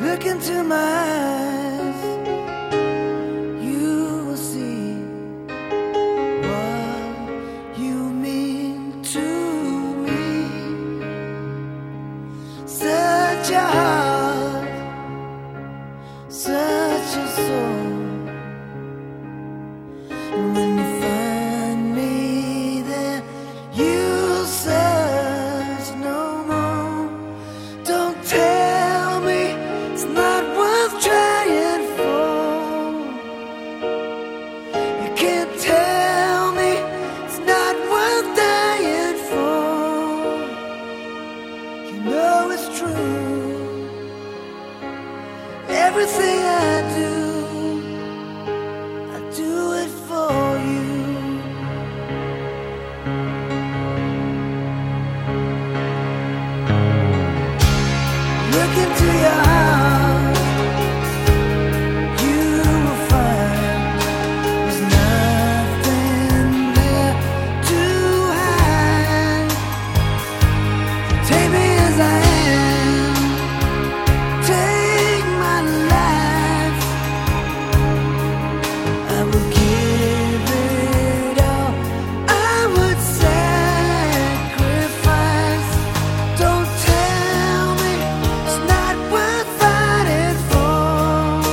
Look into my eyes, you will see what you mean to me. Such a heart, such a soul. And when you find me there, you'll search no more. Don't tell me it's not worth trying for. You can't tell me it's not worth dying for. You know it's true. Everything I do it for you. Look into your heart, you will find there's nothing there to hide. Take me as I am, take my life. I will give it all, I would sacrifice. Don't tell me it's not worth fighting for.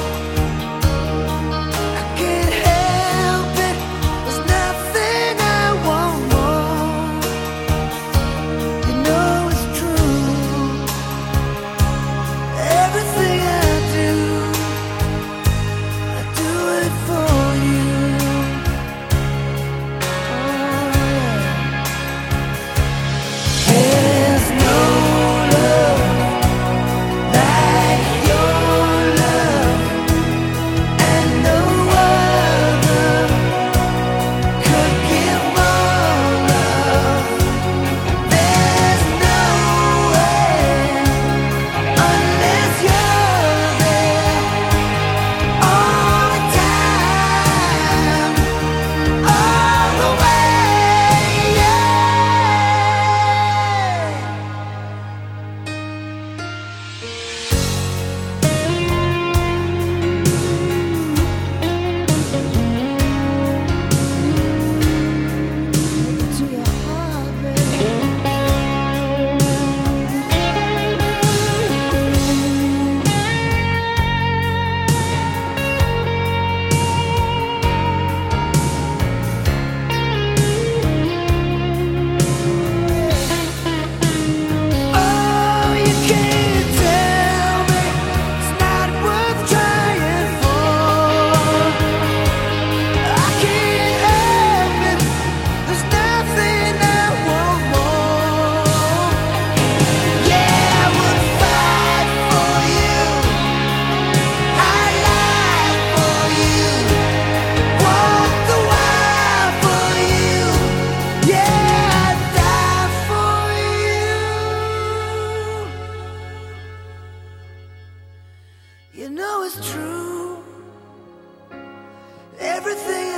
I can't help it, there's nothing I want more. You know it's true. Everything I do it for you. Oh, yeah. There's no love like your love, and no other could give more love. There's no way unless you're there all the time, all the way, yeah. To your heart, baby. Oh, you can't tell me it's not worth trying for. I can't help it, there's nothing I want more. Yeah, I would fight for you, I'd lie for you, walk the wire for you. Yeah, I'd die for you. You know it's true. Everything